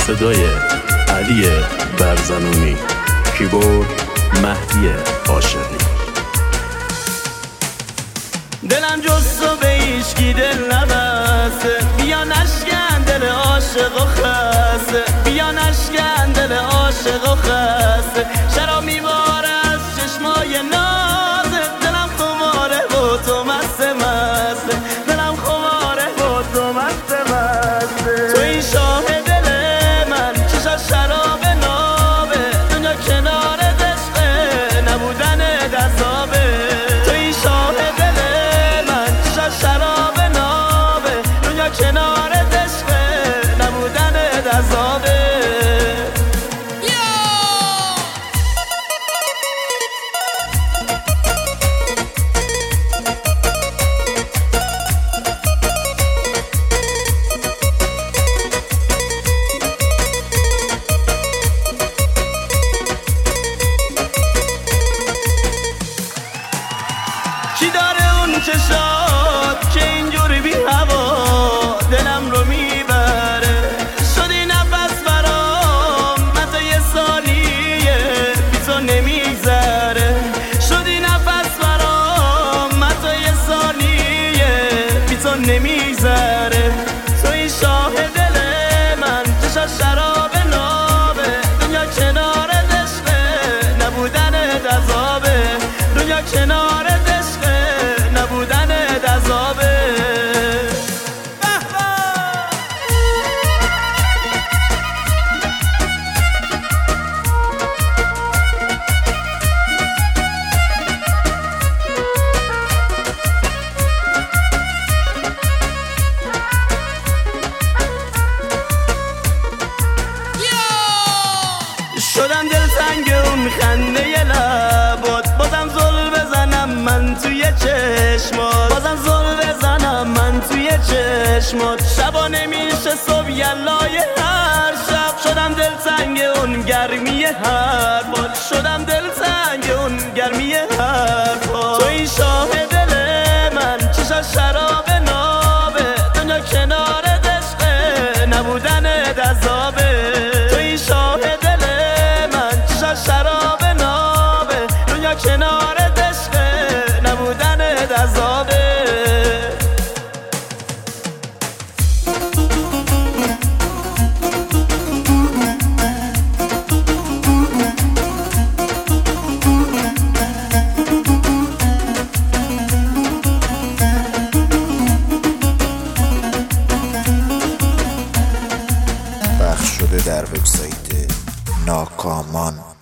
صدای علی برزنونی، کیبورد مهدی عاشقی. دلم جز تو به هیچکی دل نبسته، بیا نشکن دل عاشق و خسته، بیا نشکن دل عاشق و خسته. شراب میباره از چشمای نازه، دلم خماره و تو مست مسته، دلم خماره و تو مست مسته. تو این شاه دل من چشا شراب نابه، دنیا کنار عشقه نبودن دستابه. تو این شاه دل من چشا شراب نابه، دنیا کنار عشقه نبودن دستابه. کی داره اون چشات که اینجوری بی هوا دلم رو میبره؟ شدی نفس برام من تا یه ثانیه بی تو نمیگذره، شدی نفس برام من تا یه ثانیه بی تو نمیگذره. تو این شاه دل من چشا شراب نابه، دنیا کنار عشقه نبودن دذابه، دنیا کنار نبودن دذابه. شدم دلتنگ اون خنده لبات، بازم زل بزنم من توی چشمات، بازم زل بزنم من توی چشمات. شبا نمیشه صبح یلای هر شب، شدم دلتنگ اون گرمی هر باد، شدم دلتنگ اون گرمی هر باد. تو این شاه دل من چشا شراب نابه، دنیا کنار عشقه نبودن دذابه. تو این شاه دل من چشا شراب نابه، دنیا کنار عشقه نبودن دذابه. پخش شده در وبسایت ناکامان.